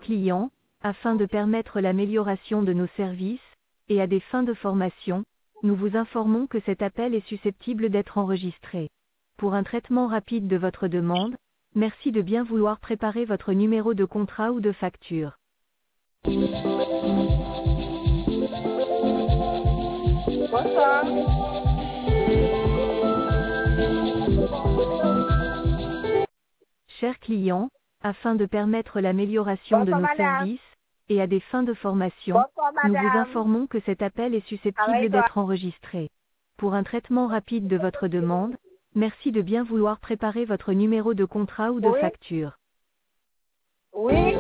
client, afin de permettre l'amélioration de nos services, et à des fins de formation, nous vous informons que cet appel est susceptible d'être enregistré. Pour un traitement rapide de votre demande, merci de bien vouloir préparer votre numéro de contrat ou de facture. Bonsoir. Chers clients, afin de permettre l'amélioration de Bonsoir, nos madame. services, et à des fins de formation, Bonsoir, nous vous madame. informons que cet appel est Ça va et susceptible toi? d'être enregistré. Pour un traitement rapide de votre demande, merci de bien vouloir préparer votre numéro de contrat ou de Oui. facture. Oui.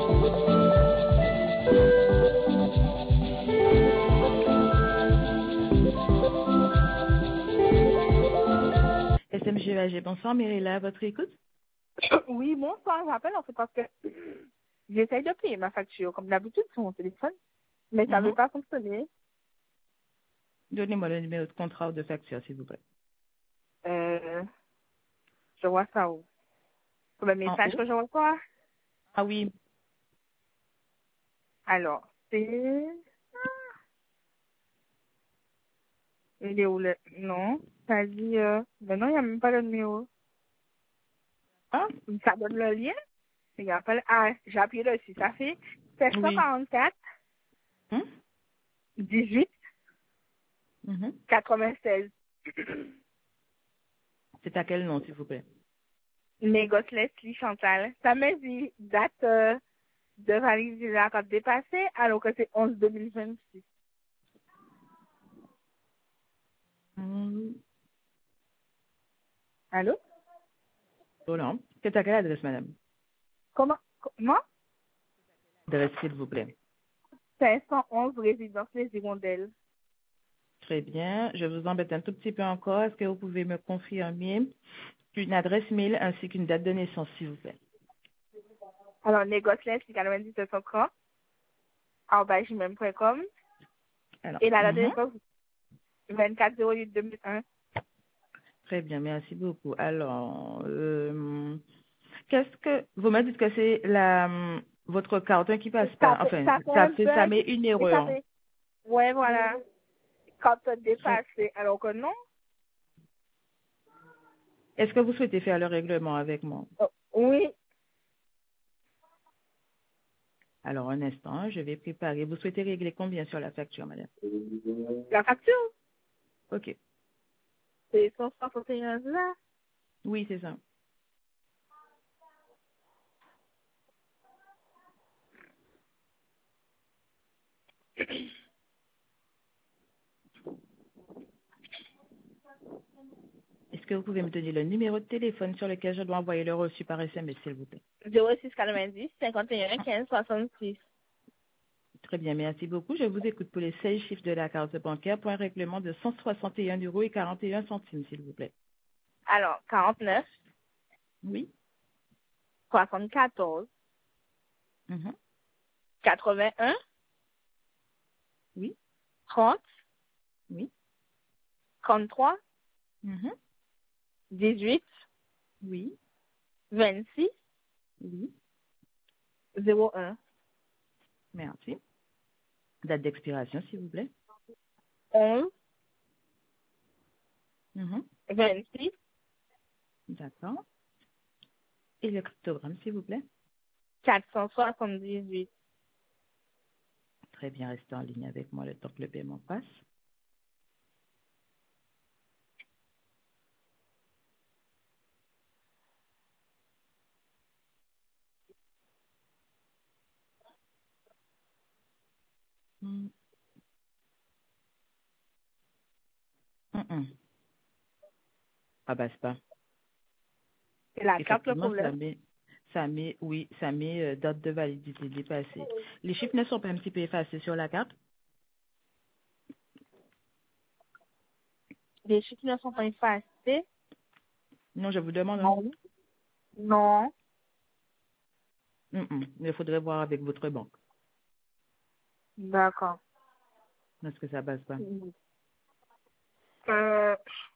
SMGAG, bonsoir, Myrilla, à votre écoute. Oui, bonsoir. J'appelle en fait parce que j'essaye de payer ma facture comme d'habitude sur mon téléphone, mais ça ne veut pas fonctionner. Donnez-moi le numéro de contrat ou de facture, s'il vous plaît. Je vois ça où? Sur le En message haut? que je reçois. Ah oui. Alors, c'est... Il est où le... Non, ça dit... Ben non, il n'y a même pas le numéro. Ah, Ça donne le lien. Il y a pas le... Ah, j'ai appuyé dessus. Ça fait oui. 744 Hum? 18 Mhm. 96. C'est à quel nom, s'il vous plaît? Négoce Leslie Chantal. Ça me dit date de validité de la carte dépassée alors que c'est 11-2026. Hum. Allô? Voilà. C'est à quelle adresse, madame? Comment? Adresse, s'il vous plaît. 511 résidence Les Hirondelles. Très bien. Je vous embête un tout petit peu encore. Est-ce que vous pouvez me confirmer une adresse mail ainsi qu'une date de naissance, s'il vous plaît? Alors, négoce Leslie 9730 @gmail.com Alors, et la date de naissance 24/08/2001. très bien, merci beaucoup. Alors, qu'est-ce que vous me dites que c'est votre carte qui passe pas? Enfin, Ça fait un ça bug met une et ça erreur. fait... Ouais, voilà. Carte dépassée alors que non. Est-ce que vous souhaitez faire le règlement avec moi? Oui, Alors, un instant, je vais préparer. Vous souhaitez régler combien sur la facture, madame? la facture, OK. c'est 161 là. Oui, c'est ça. Est-ce que vous pouvez me donner le numéro de téléphone sur lequel je dois envoyer le reçu par SMS, s'il vous plaît? 0690 51 15 66. Très bien, merci beaucoup. Je vous écoute pour les 16 chiffres de la carte bancaire pour un règlement de 161,41 €, s'il vous plaît. Alors, 49 Oui. 74 Mhm. 81 Oui. 30 Oui. 33 Mhm. 18 Oui. 26 Oui. 01 Merci. Date d'expiration, s'il vous plaît. 11 Mhm. 26 D'accord. Et le cryptogramme, s'il vous plaît. 478. Très bien, restez en ligne avec moi le temps que le paiement passe. Mm. Mm. Ah bah c'est pas. C'est la carte le Effectivement, problème. oui, ça met date de validité dépassée. Les chiffres ne sont pas un petit peu effacés sur la carte? Les chiffres ne sont pas effacés. Non, je vous demande. Hein. Non. Non. Il faudrait voir avec votre banque. D'accord. Est-ce que ça passe pas? Euh,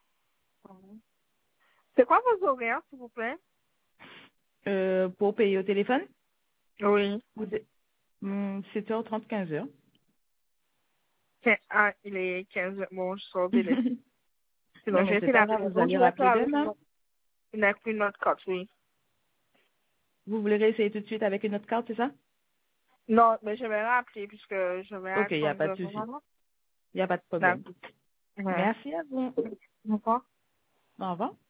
c'est quoi vos horaires, s'il vous plaît? Pour payer au téléphone? Oui. Vous, 7h30, 15h. Ah, il est 15 heures. Bon, je sors délai. Sinon, Non, je mais vais c'est essayer pas d'appeler. grave, vous Donc, allez je vais rappeler faire avec demain. une autre carte, oui. Vous voulez réessayer tout de suite avec une autre carte, c'est ça? Non, mais je vais rappeler puisque je vais Ok, il n'y a pas de attendre souci. vraiment. Il n'y a pas de problème. D'accord. Ouais. Merci à vous. D'accord. Au revoir.